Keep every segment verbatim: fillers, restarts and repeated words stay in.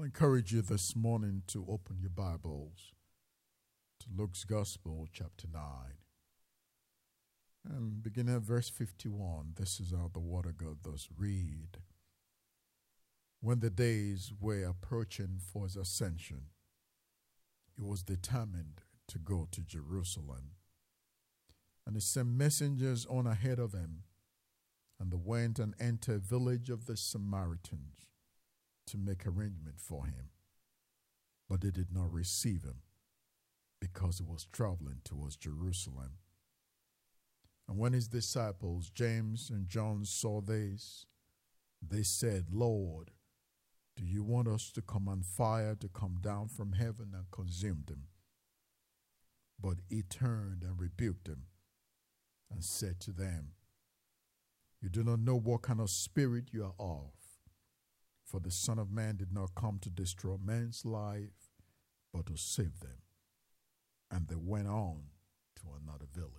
I'll encourage you this morning to open your Bibles to Luke's Gospel, chapter nine. And beginning at verse fifty-one, this is how the Word of God does read. When the days were approaching for his ascension, he was determined to go to Jerusalem. And he sent messengers on ahead of him, and they went and entered a village of the Samaritans to make arrangement for him. But they did not receive him, because he was traveling towards Jerusalem. And when his disciples, James and John, saw this, they said, Lord, do you want us to command fire to come down from heaven and consume them? But he turned and rebuked them and said to them, you do not know what kind of spirit you are of. For the Son of Man did not come to destroy man's life, but to save them. And they went on to another village.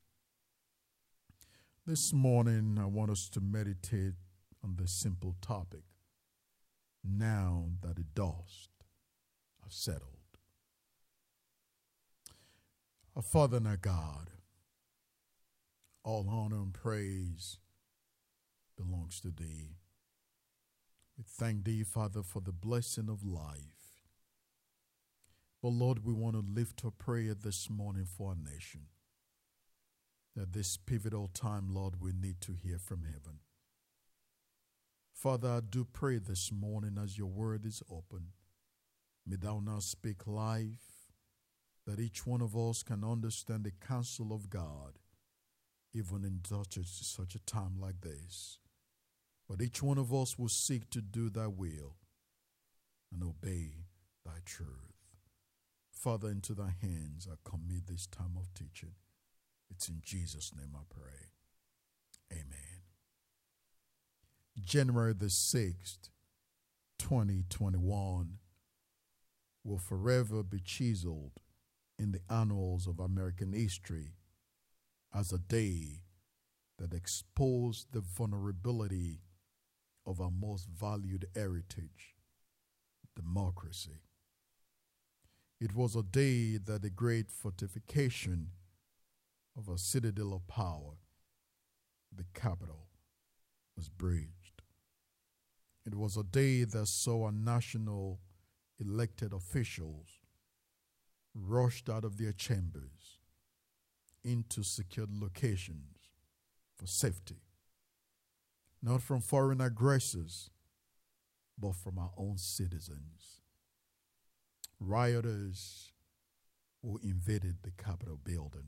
This morning, I want us to meditate on the simple topic, now that the dust has settled. Our Father and our God, all honor and praise belongs to Thee. We thank Thee, Father, for the blessing of life. But Lord, we want to lift a prayer this morning for our nation. At this pivotal time, Lord, we need to hear from heaven. Father, I do pray this morning as your word is open. May thou now speak life, that each one of us can understand the counsel of God, even in such a, such a time like this. But each one of us will seek to do thy will and obey thy truth. Father, into thy hands I commit this time of teaching. It's in Jesus' name I pray. Amen. January the sixth, twenty twenty-one will forever be chiseled in the annals of American history as a day that exposed the vulnerability of our most valued heritage, democracy. It was a day that the great fortification of a citadel of power, the Capitol, was breached. It was a day that saw our national elected officials rushed out of their chambers into secured locations for safety, not from foreign aggressors, but from our own citizens. Rioters who invaded the Capitol building.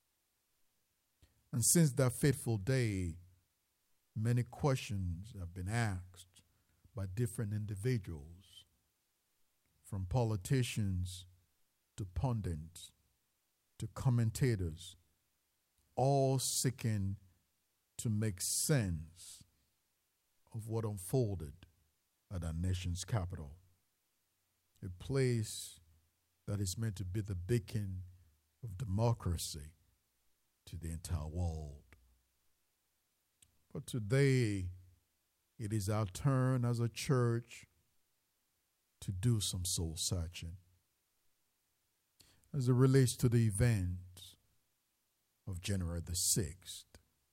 And since that fateful day, many questions have been asked by different individuals, from politicians to pundits to commentators, all seeking to make sense of what unfolded at our nation's capital, a place that is meant to be the beacon of democracy to the entire world. But today, it is our turn as a church to do some soul searching as it relates to the event of January the sixth.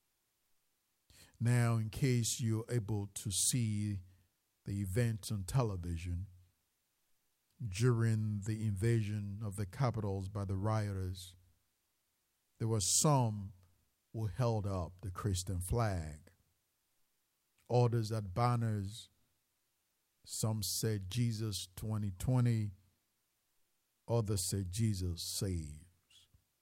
Now, in case you're able to see the event on television during the invasion of the capitals by the rioters, there were some who held up the Christian flag. Others had banners. Some said Jesus twenty twenty. Others said Jesus saves.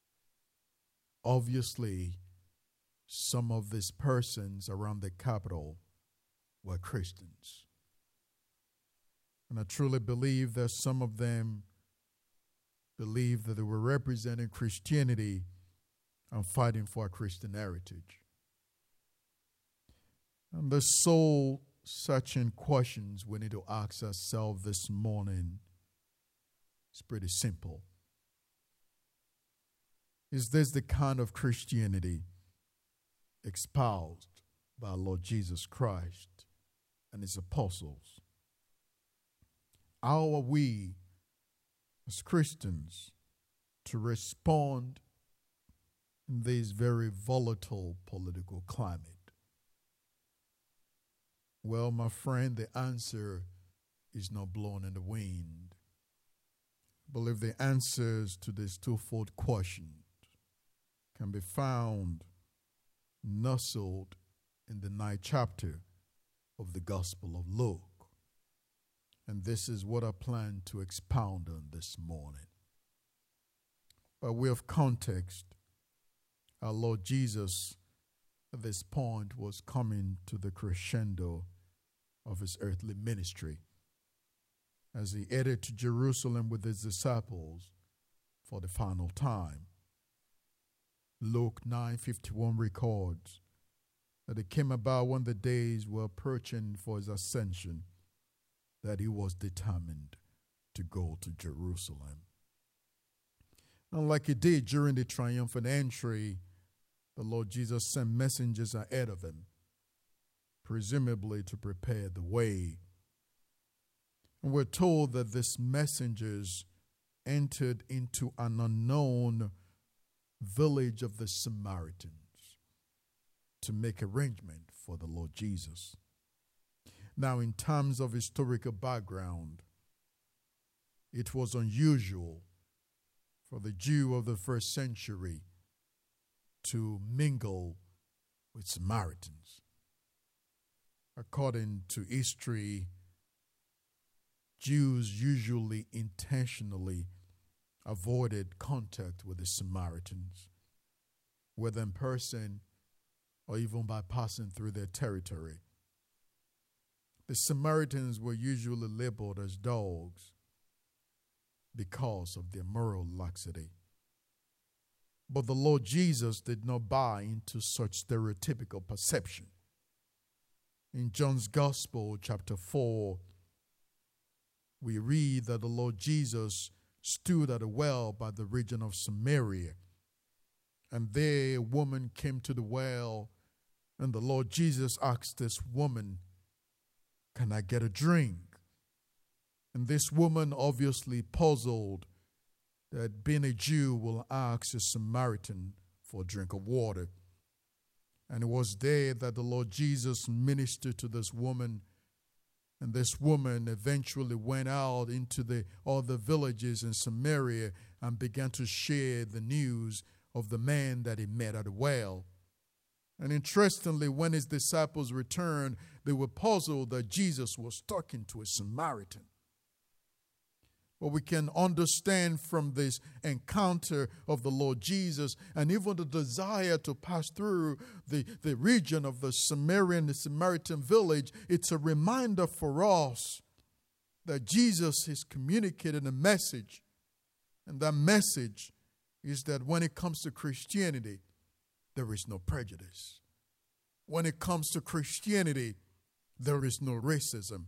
Obviously, some of these persons around the Capitol were Christians. And I truly believe that some of them believed that they were representing Christianity and fighting for a Christian heritage. And the soul searching questions we need to ask ourselves this morning is pretty simple. Is this the kind of Christianity espoused by our Lord Jesus Christ and his apostles? how are we as Christians to respond in this very volatile political climate? Well, my friend, the answer is not blown in the wind. I believe the answers to this twofold question can be found nestled in the ninth chapter of the Gospel of Luke. And this is what I plan to expound on this morning. By way of context, our Lord Jesus at this point was coming to the crescendo of his earthly ministry as he headed to Jerusalem with his disciples for the final time. Luke nine fifty-one records that it came about when the days were approaching for his ascension that he was determined to go to Jerusalem. And like he did during the triumphant entry, the Lord Jesus sent messengers ahead of him, presumably to prepare the way. And we're told that these messengers entered into an unknown village of the Samaritans to make arrangement for the Lord Jesus. Now, in terms of historical background, it was unusual for the Jew of the first century to mingle with Samaritans. According to history, Jews usually intentionally avoided contact with the Samaritans, whether in person or even by passing through their territory. The Samaritans were usually labeled as dogs because of their moral laxity. But the Lord Jesus did not buy into such stereotypical perception. In John's Gospel, chapter four, we read that the Lord Jesus stood at a well by the region of Samaria. And there a woman came to the well, and the Lord Jesus asked this woman, "Can I get a drink?" And this woman, obviously puzzled that being a Jew will ask a Samaritan for a drink of water. And it was there that the Lord Jesus ministered to this woman. And this woman eventually went out into the other villages in Samaria and began to share the news of the man that he met at the well. And interestingly, when his disciples returned, they were puzzled that Jesus was talking to a Samaritan. But we can understand from this encounter of the Lord Jesus and even the desire to pass through the, the region of the Samaritan, the Samaritan village, it's a reminder for us that Jesus is communicating a message. And that message is that when it comes to Christianity, there is no prejudice. When it comes to Christianity, there is no racism.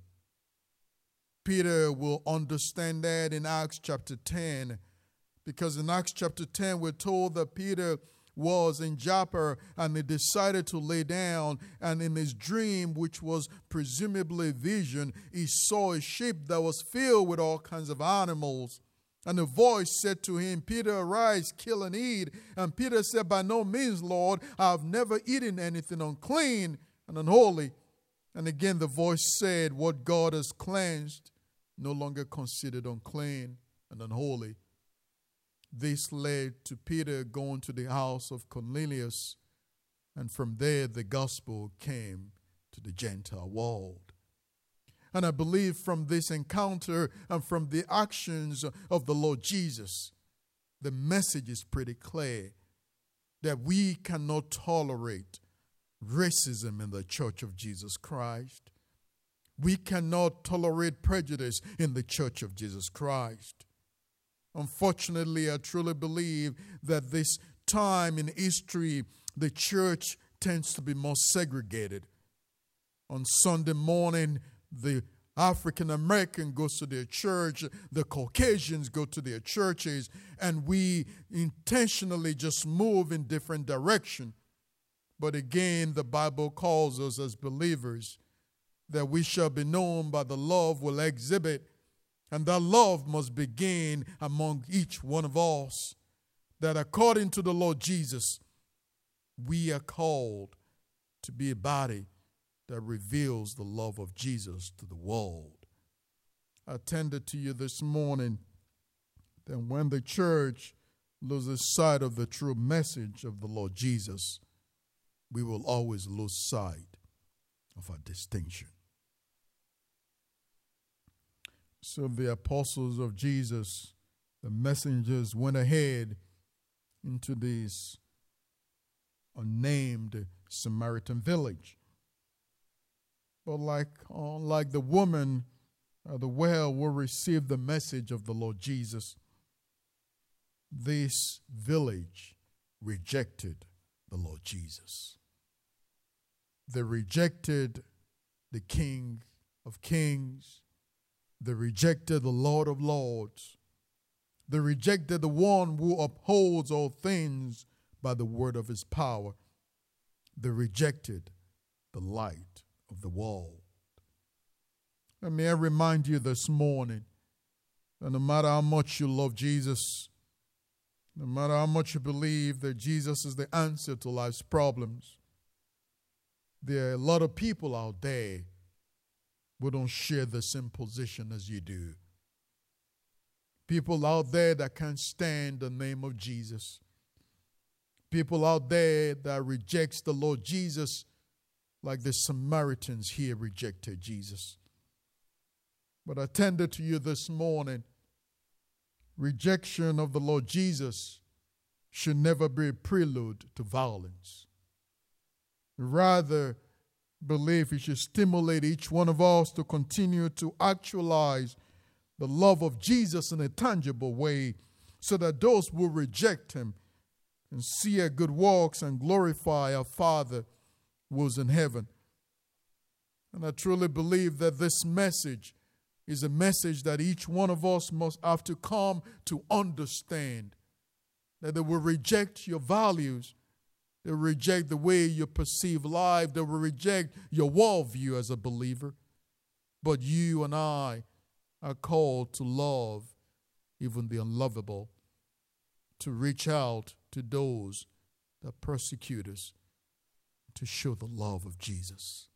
Peter will understand that in Acts chapter ten, because in Acts chapter ten, we're told that Peter was in Joppa and he decided to lay down, and in his dream, which was presumably a vision, he saw a ship that was filled with all kinds of animals. And a voice said to him, "Peter, arise, kill and eat." And Peter said, "By no means, Lord, I have never eaten anything unclean and unholy." And again the voice said, "What God has cleansed, no longer considered unclean and unholy." This led to Peter going to the house of Cornelius, and from there the gospel came to the Gentile world. And I believe from this encounter and from the actions of the Lord Jesus, the message is pretty clear that we cannot tolerate racism in the Church of Jesus Christ. We cannot tolerate prejudice in the Church of Jesus Christ. Unfortunately, I truly believe that this time in history, the church tends to be more segregated. On Sunday morning, the African American goes to their church, the Caucasians go to their churches, and we intentionally just move in different directions. But again, the Bible calls us as believers that we shall be known by the love we'll exhibit And that love must begin among each one of us, that according to the Lord Jesus, we are called to be a body that reveals the love of Jesus to the world. I tended to you this morning that when the church loses sight of the true message of the Lord Jesus, we will always lose sight of our distinction. So the apostles of Jesus, the messengers, went ahead into this unnamed Samaritan village. But like, uh, like the woman at the well will receive the message of the Lord Jesus, this village rejected the Lord Jesus. They rejected the King of Kings. They rejected the Lord of Lords. They rejected the one who upholds all things by the word of his power. They rejected the light of the world. And may I remind you this morning that no matter how much you love Jesus, no matter how much you believe that Jesus is the answer to life's problems, there are a lot of people out there who don't share the same position as you do. People out there that can't stand the name of Jesus. People out there that rejects the Lord Jesus like the Samaritans here rejected Jesus. But I tender to you this morning, rejection of the Lord Jesus should never be a prelude to violence. Rather, believe it should stimulate each one of us to continue to actualize the love of Jesus in a tangible way, so that those who reject him and see our good works and glorify our Father who is in heaven. And I truly believe that this message is a message that each one of us must have to come to understand. That they will reject your values. They will reject the way you perceive life. They will reject your worldview as a believer. But you and I are called to love even the unlovable, to reach out to those that persecute us, to show the love of Jesus.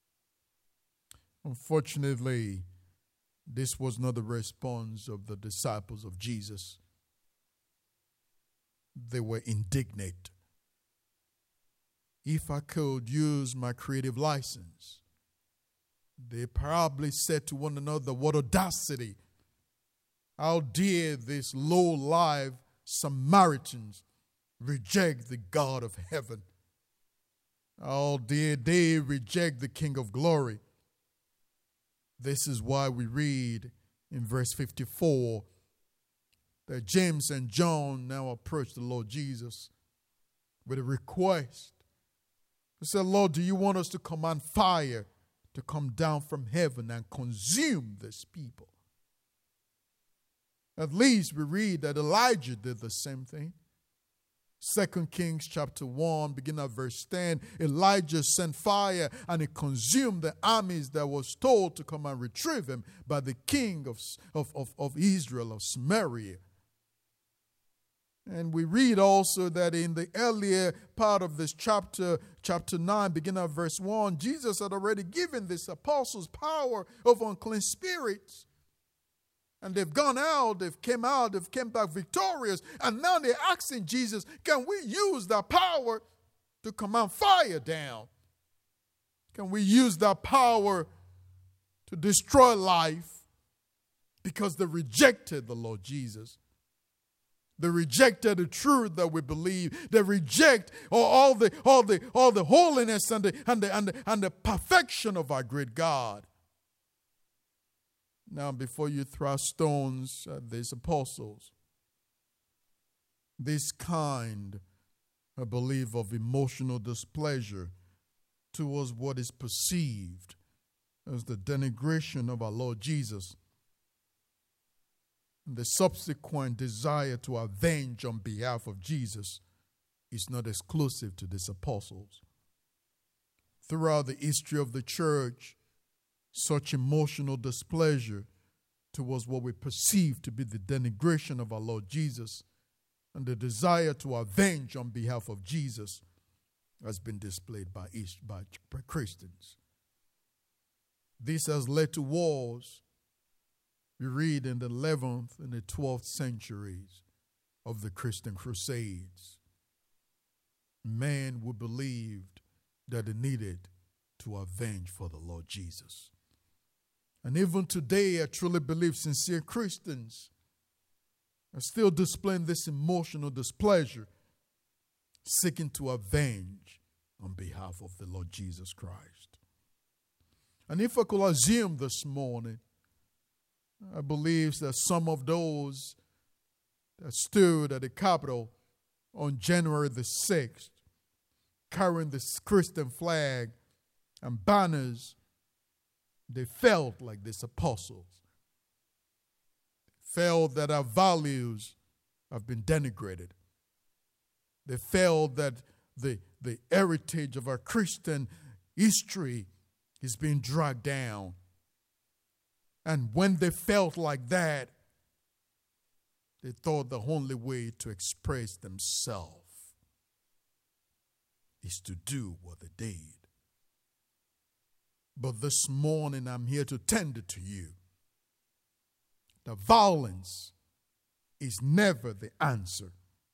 Unfortunately, this was not the response of the disciples of Jesus. They were indignant. If I could use my creative license, they probably said to one another, what audacity. How dare these low-life Samaritans reject the God of heaven? How dare they reject the King of glory? This is why we read in verse fifty-four that James and John now approach the Lord Jesus with a request. They said, Lord, do you want us to command fire to come down from heaven and consume this people? At least we read that Elijah did the same thing. Second Kings chapter one, beginning at verse ten, Elijah sent fire and it consumed the armies that was told to come and retrieve him by the king of, of, of, of Israel, of Samaria. And we read also that in the earlier part of this chapter, chapter nine, beginning at verse one, Jesus had already given these apostles power over unclean spirits. And they've gone out, they've came out, they've came back victorious. And now they're asking Jesus, can we use that power to command fire down? Can we use that power to destroy life? Because they rejected the Lord Jesus. They rejected the truth that we believe. They reject all, all the all the all the holiness and the and the and the, and the perfection of our great God. Now, before you throw stones at these apostles, this kind, I believe, of emotional displeasure towards what is perceived as the denigration of our Lord Jesus, and the subsequent desire to avenge on behalf of Jesus, is not exclusive to these apostles. Throughout the history of the church, such emotional displeasure towards what we perceive to be the denigration of our Lord Jesus, and the desire to avenge on behalf of Jesus has been displayed by, East, by, by Christians. This has led to wars. We read in the eleventh and the twelfth centuries of the Christian Crusades. Men who believed that they needed to avenge for the Lord Jesus. And even today, I truly believe sincere Christians are still displaying this emotional displeasure, seeking to avenge on behalf of the Lord Jesus Christ. And if I could assume this morning, I believe that some of those that stood at the Capitol on January the sixth, carrying this Christian flag and banners, they felt like these apostles. Felt that our values have been denigrated. They felt that the, the heritage of our Christian history is being dragged down. And when they felt like that, they thought the only way to express themselves is to do what they did. But this morning I'm here to tender to you that violence is never the answer.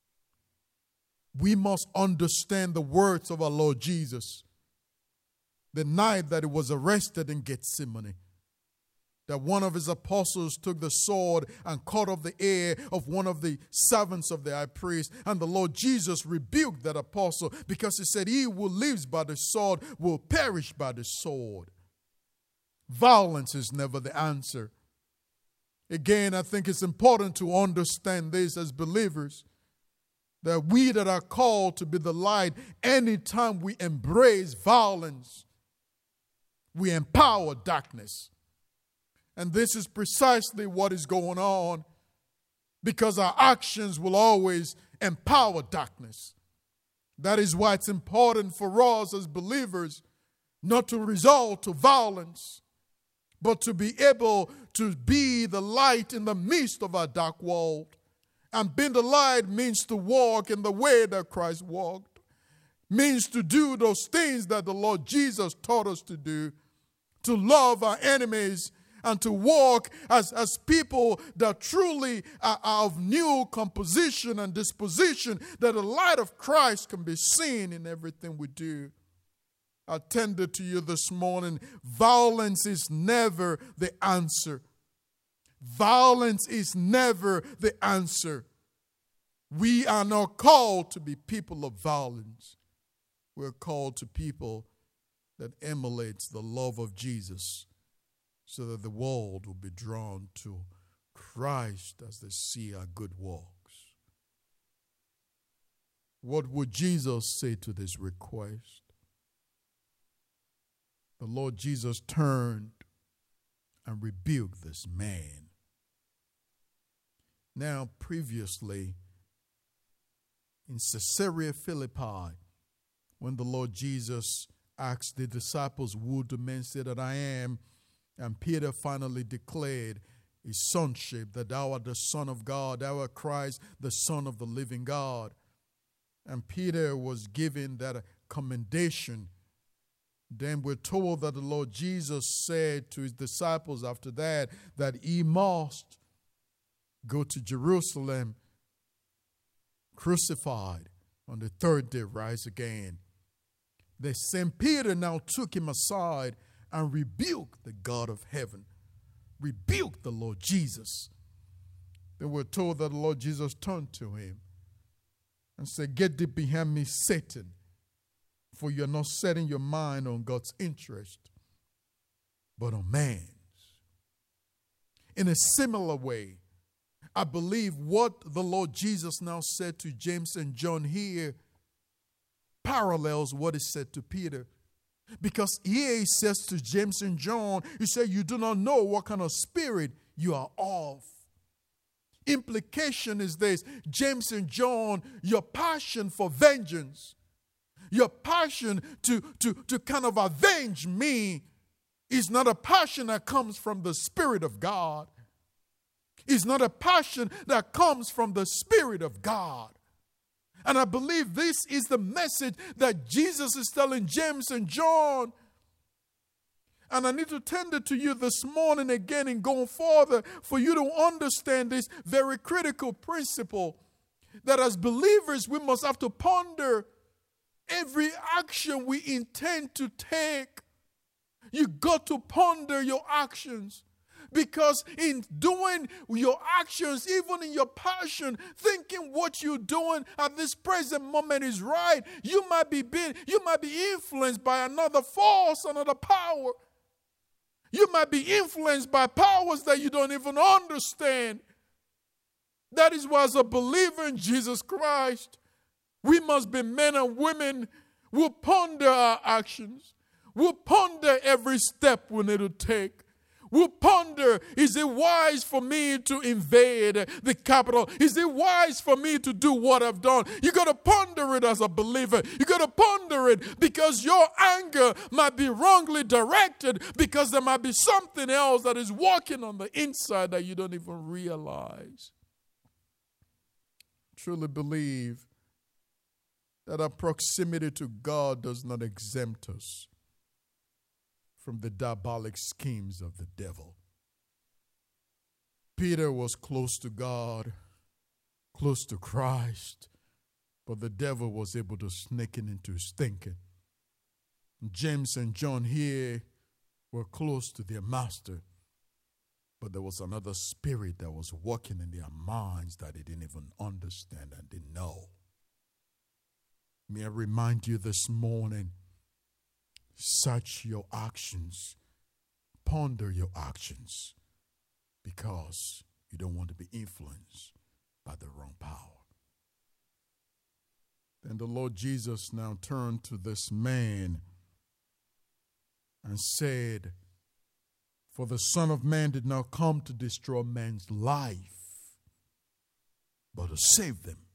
We must understand the words of our Lord Jesus the night that he was arrested in Gethsemane. That one of his apostles took the sword and cut off the ear of one of the servants of the high priest. And the Lord Jesus rebuked that apostle because he said, he who lives by the sword will perish by the sword. Violence is never the answer. Again, I think it's important to understand this as believers, that we that are called to be the light, anytime we embrace violence, we empower darkness. And this is precisely what is going on, because our actions will always empower darkness. That is why it's important for us as believers not to resort to violence, but to be able to be the light in the midst of our dark world. And being the light means to walk in the way that Christ walked, means to do those things that the Lord Jesus taught us to do, to love our enemies, and to walk as, as people that truly are, are of new composition and disposition, that the light of Christ can be seen in everything we do. I tender to you this morning, violence is never the answer. Violence is never the answer. We are not called to be people of violence. We're called to people that emulates the love of Jesus, so that the world will be drawn to Christ as they see our good works. What would Jesus say to this request? The Lord Jesus turned and rebuked this man. Now, previously, in Caesarea Philippi, when the Lord Jesus asked the disciples, who do men say that I am? And Peter finally declared his sonship, that thou art the Son of God, thou art Christ, the Son of the living God. And Peter was given that commendation. Then we're told that the Lord Jesus said to his disciples after that, that he must go to Jerusalem, crucified, on the third day rise again. The Saint Peter now took him aside and rebuked the God of heaven, rebuked the Lord Jesus. Then we're told that the Lord Jesus turned to him and said, get thee behind me, Satan, for you're not setting your mind on God's interest, but on man's. In a similar way, I believe what the Lord Jesus now said to James and John here parallels what is said to Peter. Because here he says to James and John, he said, you do not know what kind of spirit you are of. Implication is this: James and John, your passion for vengeance, your passion to, to, to kind of avenge me is not a passion that comes from the Spirit of God. It's not a passion that comes from the Spirit of God. And I believe this is the message that Jesus is telling James and John. And I need to tender to you this morning again and going further for you to understand this very critical principle that as believers we must have to ponder every action we intend to take. You got to ponder your actions. Because in doing your actions, even in your passion, thinking what you're doing at this present moment is right, you might be being, you might be influenced by another force, another power. You might be influenced by powers that you don't even understand. That is why, as a believer in Jesus Christ, we must be men and women who ponder our actions. We'll ponder every step we need to take. We'll ponder, is it wise for me to invade the capital? Is it wise for me to do what I've done? You got to ponder it as a believer. You got to ponder it because your anger might be wrongly directed because there might be something else that is working on the inside that you don't even realize. Truly believe that our proximity to God does not exempt us from the diabolic schemes of the devil. Peter was close to God, close to Christ, but the devil was able to sneak in into his thinking. James and John here were close to their master, but there was another spirit that was working in their minds that they didn't even understand and didn't know. May I remind you this morning, search your actions, ponder your actions, because you don't want to be influenced by the wrong power. Then the Lord Jesus now turned to this man and said, "For the Son of Man did not come to destroy man's life, but to save them."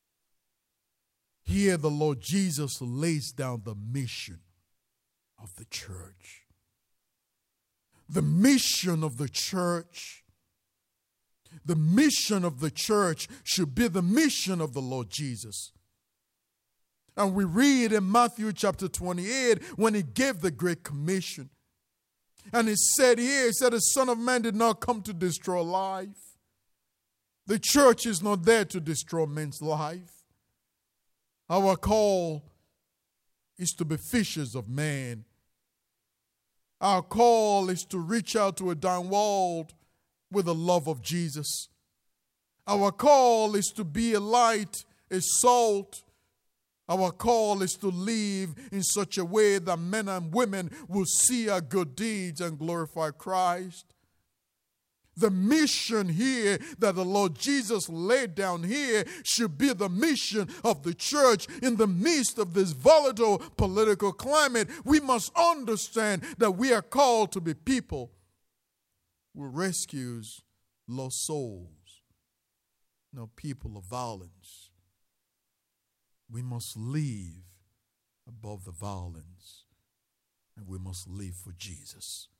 Here the Lord Jesus lays down the mission of the church. The mission of the church. The mission of the church should be the mission of the Lord Jesus. And we read in Matthew chapter twenty-eight when he gave the Great Commission. And he said here, he said, the Son of Man did not come to destroy life. The church is not there to destroy men's life. Our call is to be fishers of men. Our call is to reach out to a dying world with the love of Jesus. Our call is to be a light, a salt. Our call is to live in such a way that men and women will see our good deeds and glorify Christ. The mission here that the Lord Jesus laid down here should be the mission of the church in the midst of this volatile political climate. We must understand that we are called to be people who rescues lost souls, no people of violence. We must live above the violence, and we must live for Jesus.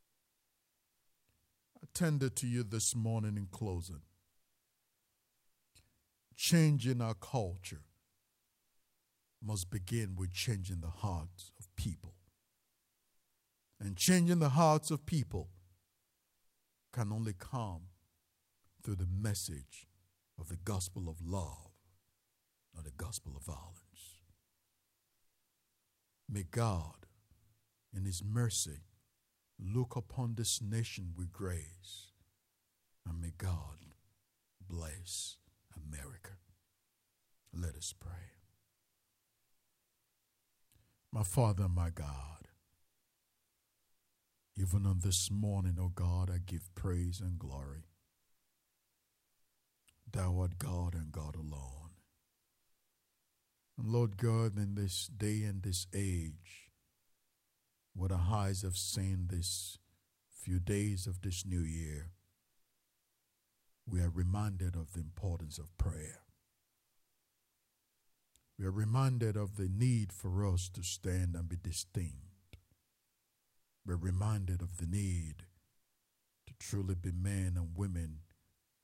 I tender to you this morning in closing. Changing our culture must begin with changing the hearts of people. And changing the hearts of people can only come through the message of the gospel of love, not the gospel of violence. May God, in his mercy, look upon this nation with grace, and may God bless America. Let us pray. My Father, my God, even on this morning, O God, I give praise and glory. Thou art God and God alone. And Lord God, in this day and this age, what our eyes have seen this few days of this new year, we are reminded of the importance of prayer. We are reminded of the need for us to stand and be distinct. We're reminded of the need to truly be men and women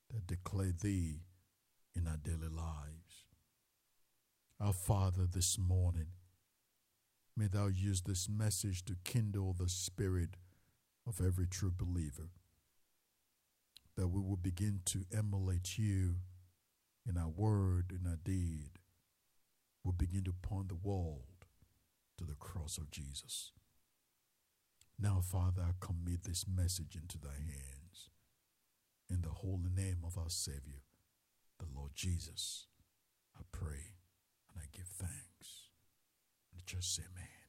that declare thee in our daily lives. Our Father, this morning, may thou use this message to kindle the spirit of every true believer, that we will begin to emulate you in our word, in our deed. We'll begin to point the world to the cross of Jesus. Now, Father, I commit this message into thy hands. In the holy name of our Savior, the Lord Jesus, I pray and I give thanks. And just say amen.